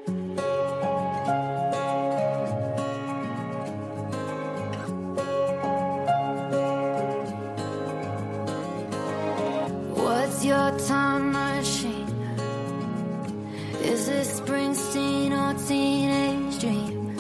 What's your time machine? Is it Springsteen or Teenage Dream?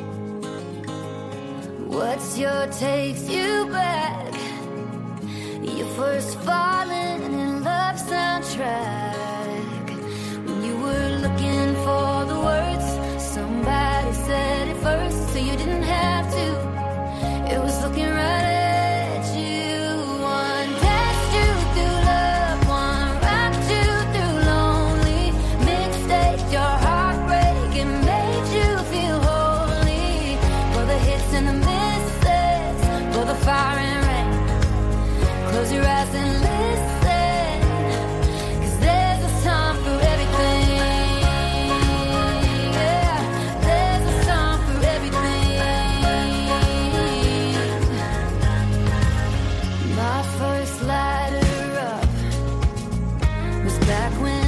What's your takes you back? Your first falling in love soundtrack. When you were looking for the words, somebody said it first, so you didn't have to. It was looking right at you. One dashed you through love, one rocked you through lonely. Mixtape your heartbreak and made you feel holy. For the hits and the misses, for the fire and rain. Close your eyes and listen, 'cause there's a song for everything. Yeah, there's a song for everything. My first lighter up was back when